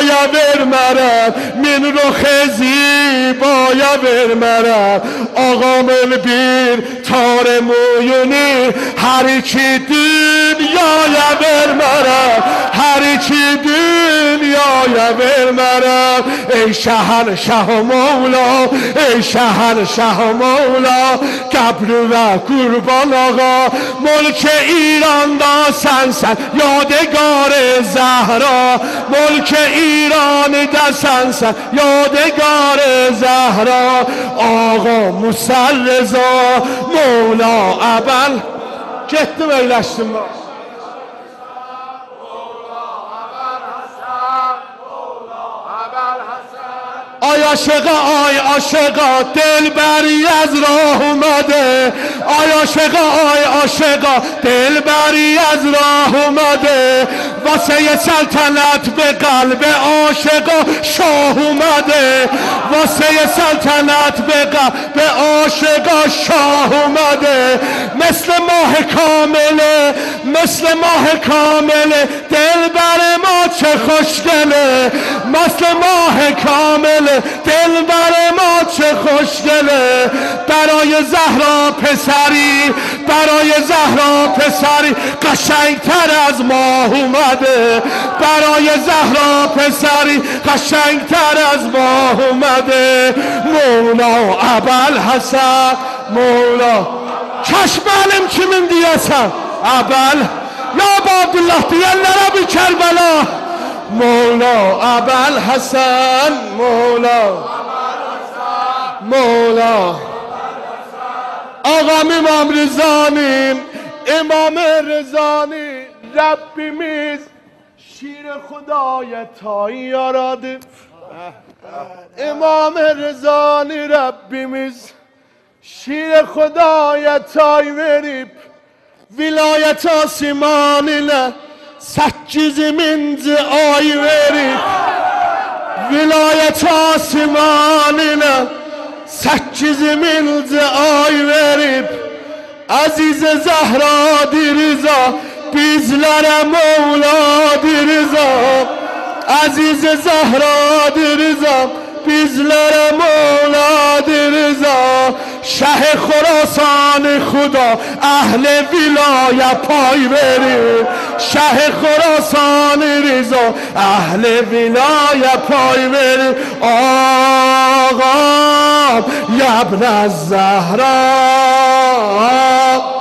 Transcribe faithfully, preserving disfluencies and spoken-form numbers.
یا برمرم من رخ زیبایا برمرم آقا من بیر تار مویونی هر کی دنیایا برمرم هر کی دنیایا برمرم ای شهر شه و مولا ای شهر شه و مولا گبرو و قربان آقا ملک ایران دا سنسن یادگار زهرا ملک ایران دا سنسن یادگار زهرا آقا موسی رضا مولا ابل getdim öyləşdim آی عاشقا آی عاشقا دلبری از راه اومده آی عاشقا آی عاشقا دلبری از راه اومده واسه سلطنت به قلب عاشقا شاه اومده واسه سلطنت به قلب عاشقا شاه اومده مثل ماه کامله مثل ماه کامله دلبر ما چه خوشگله مثل ماه کامله دلبر ما چه خوشگله برای زهرا پسری برای زهرا پسری قشنگتر از ماه اومده برای زهرا پسری قشنگتر از ماه اومده مولا ابوالحسن مولا چشم علم kimin diyesen Abel ya Abdullah diyenlere bir Kerbela مولا ابوالحسن مولا مولا آقام امام رضانیم امام رضانی ربimiz شیر خدای تایی یاراdı امام رضانی ربimiz شیر خدای تای verip vilayet asiman ile sekiziminci ay verip vilayet asiman ile sekiziminci ay verip Aziz Zahra Diriza bizlere Mevla Diriza Aziz Zahra Diriza bizlere Mevla Diriza شه خراسان خدا اهل ولایت پای بریم شه خراسان رضا اهل ولایت پای بریم آقا یا ابن الزهرا